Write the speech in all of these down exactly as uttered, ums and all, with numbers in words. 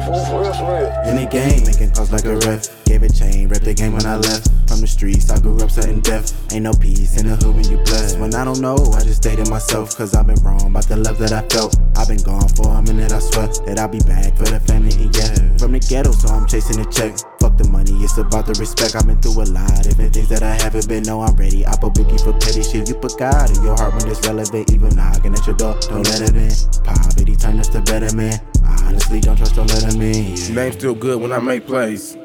fool, for real, for real. In the game, making calls like a ref. Gave a chain, rep the game when I left. From the streets, I grew up sudden death. Ain't no peace in the hood when you blessed. When I don't know, I just stay to myself. Cause I've been wrong about the love that I felt. I've been gone for a minute, I swear that I'll be back for the family, and yeah. From the ghetto, so I'm chasing a check. Fuck the money, it's about the respect. I've been through a lot, different things that I haven't been. No, I'm ready. I put Biggie for petty shit. You put God in your heart when it's relevant. Even knocking at your door, don't let it in. Poverty turn us to better men. I honestly don't trust, don't let them in. Yeah. Name still good when I make plays.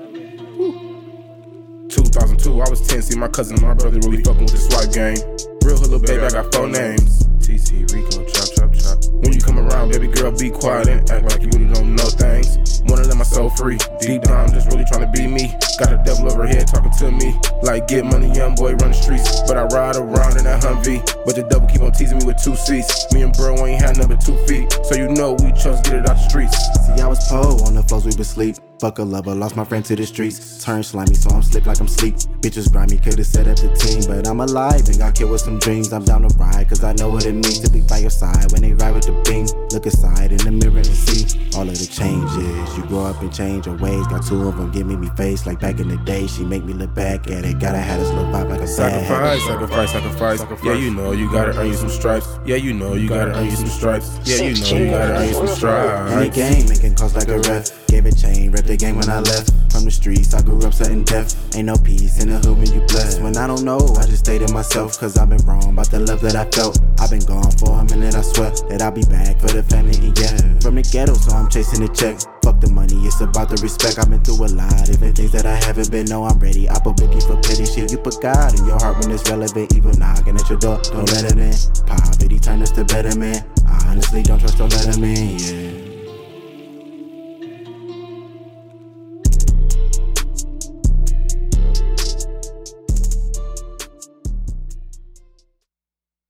two thousand two, I was ten, see my cousin and my brother really fucking with the SWAT game. Real hood little baby, I got four names. T C, Rico, chop, chop, chop. When you come around, baby girl, be quiet and act like you really don't know things. Wanna let my soul free. Deep down, I'm just really trying to be me. Got a devil overhead talking to me. Like, get money, young boy, run the streets. But I ride around in that Humvee. But the devil keep on teasing me with two seats. Me and bro ain't had number two feet. So you know we just get it out the streets. See, I was po on the floors, we been sleep. Fuck a lover, lost my friend to the streets. Turn slimy, so I'm slick like I'm sleep. Bitches grimy, could've set up the team. But I'm alive and got killed with some dreams. I'm down to ride, cause I know what it means to be by your side when they ride with the beam. Look aside in the mirror and see all of the changes. You grow up and change your ways. Got two of them giving me face like back in the day. She make me look back at it. Gotta have this little vibe like a sacrifice, sacrifice, sacrifice, sacrifice. Yeah, you know you gotta earn you some stripes. Yeah, you know you gotta earn you some stripes. Yeah, you know you gotta earn you some stripes. In the game, making calls like a ref. Gave a chain, rep the game when I left. From the streets, I grew up sudden death. Ain't no peace in the hood when you blessed. When I don't know, I just stay to myself. Cause I've been wrong about the love that I felt. I've been gone for a minute, I swear that I'll be back for the family, and yeah. From the ghetto, so I'm chasing the check. Fuck the money, it's about the respect. I've been through a lot, different things that I haven't been. No, I'm ready. I put Biggie for petty shit. You put God in your heart when it's relevant. Even knocking at your door, don't let it in. Poverty turn us to better men. I honestly don't trust, don't let them in, yeah.